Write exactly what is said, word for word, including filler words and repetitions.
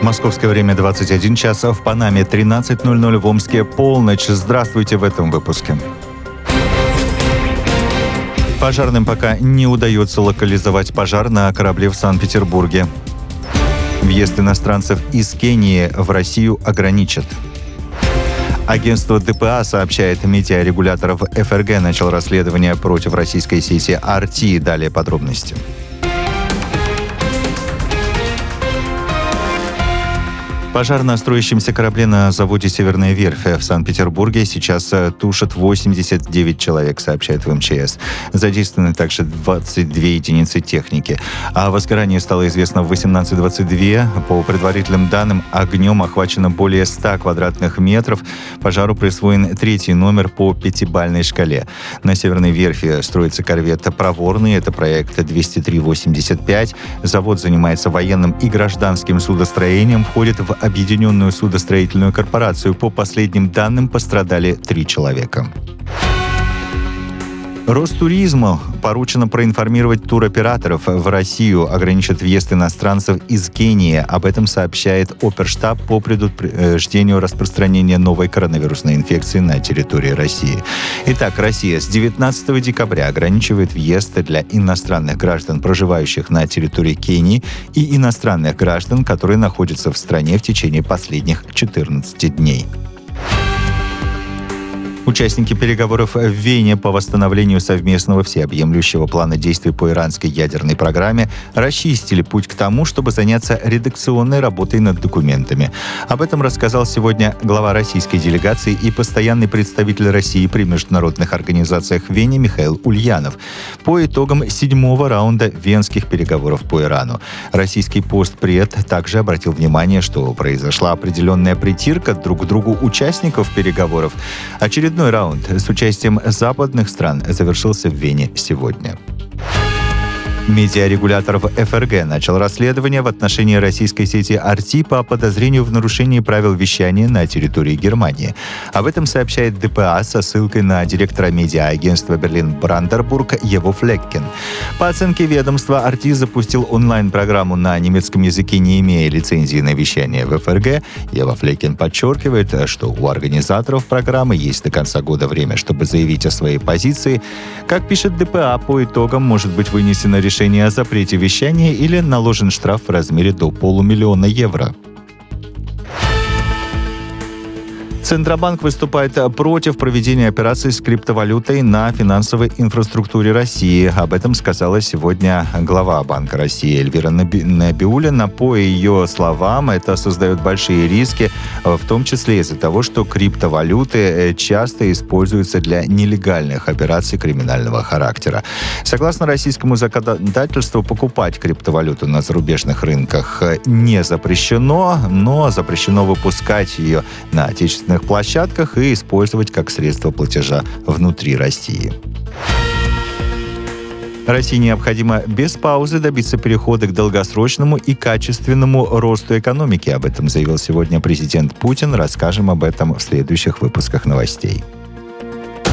Московское время двадцать один час, в Панаме тринадцать ноль ноль, в Омске полночь. Здравствуйте в этом выпуске. Пожарным пока не удается локализовать пожар на корабле в Санкт-Петербурге. Въезд иностранцев из Кении в Россию ограничат. Агентство ДПА сообщает, медиарегулятор в эф эр гэ начал расследование против российской сети ар ти. Далее подробности. Пожар на строящемся корабле на заводе «Северная верфь» в Санкт-Петербурге сейчас тушат восемьдесят девять человек, сообщает в эм че эс. Задействованы также двадцать две единицы техники. О возгорании стало известно в восемнадцать двадцать два. По предварительным данным, огнем охвачено более ста квадратных метров. Пожару присвоен третий номер по пятибалльной шкале. На «Северной верфи» строится корвет «Проворный». Это проект двести три восемьдесят пять. Завод занимается военным и гражданским судостроением, входит в Объединенную судостроительную корпорацию. По последним данным, пострадали три человека. Ростуризму поручено проинформировать туроператоров. В Россию ограничат въезд иностранцев из Кении. Об этом сообщает Оперштаб по предупреждению распространения новой коронавирусной инфекции на территории России. Итак, Россия с девятнадцатого декабря ограничивает въезд для иностранных граждан, проживающих на территории Кении, и иностранных граждан, которые находятся в стране в течение последних четырнадцати дней. Участники переговоров в Вене по восстановлению совместного всеобъемлющего плана действий по иранской ядерной программе расчистили путь к тому, чтобы заняться редакционной работой над документами. Об этом рассказал сегодня глава российской делегации и постоянный представитель России при международных организациях в Вене Михаил Ульянов по итогам седьмого раунда венских переговоров по Ирану. Российский постпред также обратил внимание, что произошла определенная притирка друг к другу участников переговоров. Очередной Очередной раунд с участием западных стран завершился в Вене сегодня. Медиарегулятор в эф эр гэ начал расследование в отношении российской сети ар ти по подозрению в нарушении правил вещания на территории Германии. Об этом сообщает дэ пэ а со ссылкой на директора медиа-агентства Берлин-Брандербург Еву Флеккен. По оценке ведомства, ар ти запустил онлайн-программу на немецком языке, не имея лицензии на вещание в эф эр гэ. Ева Флеккен подчеркивает, что у организаторов программы есть до конца года время, чтобы заявить о своей позиции. Как пишет дэ пэ а, по итогам может быть вынесено решение решение о запрете вещания или наложен штраф в размере до полумиллиона евро. Центробанк выступает против проведения операций с криптовалютой на финансовой инфраструктуре России. Об этом сказала сегодня глава Банка России Эльвира Набиуллина. По ее словам, это создает большие риски, в том числе из-за того, что криптовалюты часто используются для нелегальных операций криминального характера. Согласно российскому законодательству, покупать криптовалюту на зарубежных рынках не запрещено, но запрещено выпускать ее на отечественных площадках и использовать как средство платежа внутри России. России необходимо без паузы добиться перехода к долгосрочному и качественному росту экономики. Об этом заявил сегодня президент Путин. Расскажем об этом в следующих выпусках новостей.